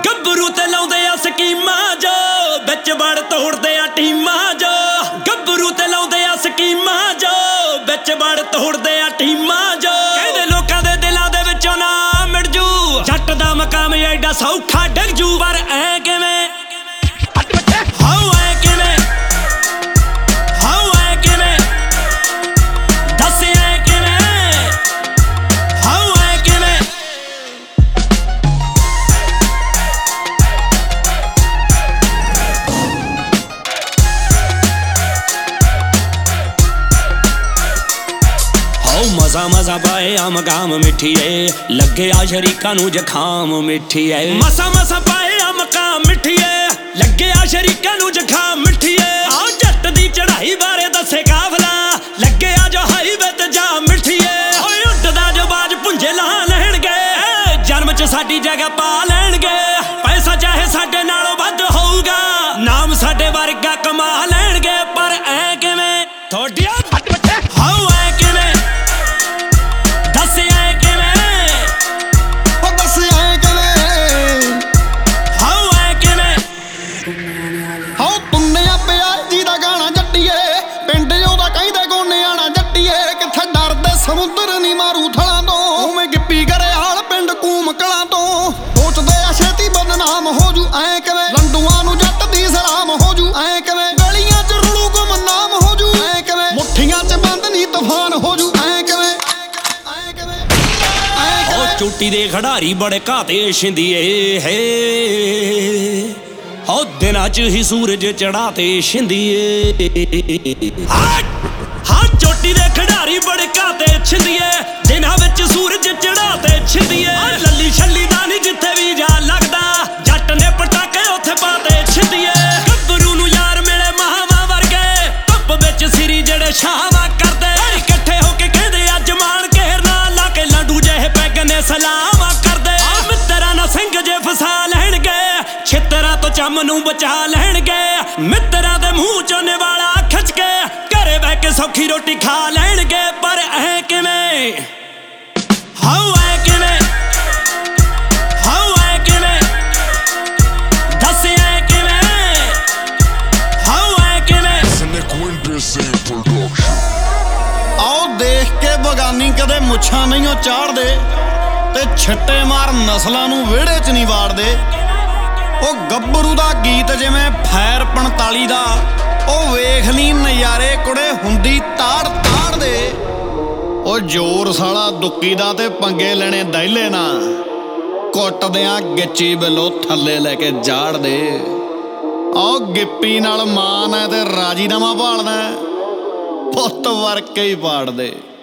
ਗੱਭਰੂ ਤੇ ਲਾਉਂਦੇ ਆ ਸਕੀਮਾਂ ਜੋ ਵਿੱਚ ਵੜ ਤੋੜਦੇ ਆ ਟੀਮਾਂ ਜੋ ਗੱਭਰੂ ਤੇ ਲਾਉਂਦੇ ਆ ਸਕੀਮਾਂ ਜੋ ਵਿੱਚ ਵੜ ਤੋੜਦੇ ਆ ਟੀਮਾਂ ਜੋ ਕਹਿੰਦੇ ਲੋਕਾਂ ਦੇ ਦਿਲਾਂ ਦੇ ਵਿੱਚੋਂ ਨਾ ਮਿਟ ਜੂ ਜੱਟ ਦਾ ਮਕਾਮ ਐਡਾ ਸੌਖਾ ਡਿੱਗ ਜੂ ਪਰ ਐ ਕਿਵੇਂ ਮਜ਼ਾ ਮਜ਼ਾ ਪਾਏ ਆ ਮਕਾਮ ਮਿੱਠੀਏ ਲੱਗੇ ਆ ਸ਼ਰੀਕਾਂ ਨੂੰ ਜ਼ੁਕਾਮ ਮਿੱਠੀਏ ਮਸਾ ਮਸਾ ਪਾਏ ਆ ਮਕਾਮ ਮਿੱਠੀਏ ਲੱਗੇ ਆ ਸ਼ਰੀਕਾਂ ਨੂੰ ਜ਼ੁਕਾਮ ਮਿੱਠੀਏ ਆਓ ਜੱਟ ਦੀ ਚੜ੍ਹਾਈ ਬਾਰੇ ਦੱਸੇ ਕਾਫਲਾ ਲੱਗੇ ਆ ਜੋ ਹਾਈਵੇ ਤੇ ਜਾ ਮਿੱਠੀਏ ਓਏ ਉੱਡਦਾ ਜੋ ਬਾਜ ਪੁੰਜੇ ਲਾ ਲੈਣਗੇ ਜਨਮ ਚ ਸਾਡੀ ਜਗ੍ਹਾ ਪਾ ਲੈਣਗੇ ਪੈਸਾ ਚਾਹੇ ਸਾਡੇ ਨਾਲੋਂ ਵੱਧ ਹੋਊਗਾ ਨਾਮ ਸਾਡੇ ਵਰਗਾ ਕਮਾ ਲੈਣਗੇ ਪਰ ਐ ਕਿਵੇਂ ਤੁਹਾਡੀਆਂ ਸਮੁੰਦਰ ਨੀ ਮਾਰੂ ਥਲਾਂ ਤੋਂ ਉਵੇਂ ਗਿੱਪੀ ਕਰੇ ਹਾਲ ਪਿੰਡ ਕੂਮ ਕਲਾਂ ਤੋਂ ਸੋਚਦੇ ਆ ਛੇਤੀ ਬਦਨਾਮ ਹੋ ਜੂ ਐ ਕਿਵੇਂ ਲੰਡੂਆਂ ਨੂੰ ਜੱਟ ਦੀ ਸਲਾਮ ਹੋ ਜੂ ਐ ਕਿਵੇਂ ਗਲੀਆਂ ਚ ਰੁਲੂ ਗੁਮਨਾਮ ਹੋ ਜੂ ਐ ਕਿਵੇਂ ਮੁੱਠੀਆਂ ਚ ਬੰਦ ਨੀ ਤੂਫਾਨ ਹੋ ਜੂ ਐ ਕਿਵੇਂ ਓ ਚੋਟੀ ਦੇ ਖਿਡਾਰੀ ਬੜੇ ਘਾਤੇ ਛਿੰਦੀਏ ਹੈ ਓ ਦਿਨਾਂ ਚ ਹੀ ਸੂਰਜ ਚੜਾਤੇ ਛਿੰਦੀਏ ਹਾਂ ਚੋਟੀ ਦੇ ਖਿਡਾਰੀ ਬੜੇ ਘਾਤੇ ਛਿੰਦੀਏ ਦਿਨਾਂ ਵਿੱਚ ਸੂਰਜ ਚੜਾਤੇ ਛਿੰਦੀਏ ਲੱਲੀ ਛੱਲੀ ਦਾ ਨੀ ਜਿੱਥੇ ਵੀ ਜਾ ਲੱਗਦਾ ਜੱਟ ਨੇ ਪਟਾਕੇ ਉੱਥੇ ਪਾਤੇ ਛਿੰਦੀਏ ਗੱਭਰੂ ਨੂੰ ਯਾਰ ਮਿਲੇ ਮਹਾਵਾਂ ਵਰਗੇ ਧੁੱਪ ਵਿੱਚ ਸਿਰੀ ਜਿਹੜੇ ਛਾਵਾਂ ਕਰਦੇ ਇਕੱਠੇ ਹੋ ਕੇ ਕਹਿੰਦੇ ਅੱਜ ਮਾਣ ਘੇਰਨਾ ਲਾ ਕੇ ਲਾਂਡੂ ਜਿਹੇ ਪੈਗ ਨੇ ਸਲਾਮਾਂ ਕਰਦੇ ਮਿੱਤਰਾਂ ਨਾਲ ਸਿੰਘ ਜੇ ਫਸਾ ਲੈਣਗੇ ਛਿੱਤਰਾਂ ਤੋਂ ਚੰਮ ਨੂੰ ਬਚਾ ਲੈਣਗੇ ਮਿੱਤਰਾਂ ਦੇ ਮੂੰਹ ਚੋਂ ਨਿਵਾਲਾ ਖਿੱਚ ਕੇ ਘਰੇ ਬਹਿ ਕੇ ਸੌਖੀ ਰੋਟੀ ਖਾ ਲੈਣਗੇ ਪਰ ਐ ਕਿਵੇਂ ਹਾਉ ਐ ਕਿਵੇਂ ਹਾਉ ਐ ਕਿਵੇਂ ਦੱਸ ਐ ਕਿਵੇਂ ਹਾਉ ਐ ਕਿਵੇਂ ਆਓ ਦੇਖ ਕੇ ਬਗਾਨੀ ਕਦੇ ਮੁੱਛਾਂ ਨਹੀਂ ਓ ਚਾੜਦੇ ਤੇ ਛੱਟੇ ਮਾਰ ਨਸਲਾਂ ਨੂੰ ਵਿਹੜੇ 'ਚ ਨਹੀਂ ਵਾੜਦੇ ਉਹ ਗੱਭਰੂ ਦਾ ਗੀਤ ਜਿਵੇਂ ਫੈਰ 45 ਦਾ ਉਹ ਵੇਖ ਲਈ ਨਜ਼ਾਰੇ ਕੁੜੇ ਹੁੰਦੀ ਤਾੜ ਤਾੜ ਦੇ ਉਹ ਜ਼ੋਰ ਸਾਲਾ ਦੁੱਕੀ ਦਾ ਤੇ ਪੰਗੇ ਲੈਣੇ ਦਹਿਲੇ ਨਾ ਕੁੱਟਦਿਆਂ ਗਿੱਚੀ ਬਿੱਲੋ ਥੱਲੇ ਲੈ ਕੇ ਜਾੜ ਦੇ ਆਹ ਗਿੱਪੀ ਨਾਲ ਮਾਨ ਹੈ ਤੇ ਰਾਜੀਨਾਮਾ ਭਾਲਦਾ ਪੁੱਤ ਵਰਕੇ ਹੀ ਪਾੜ ਦੇ।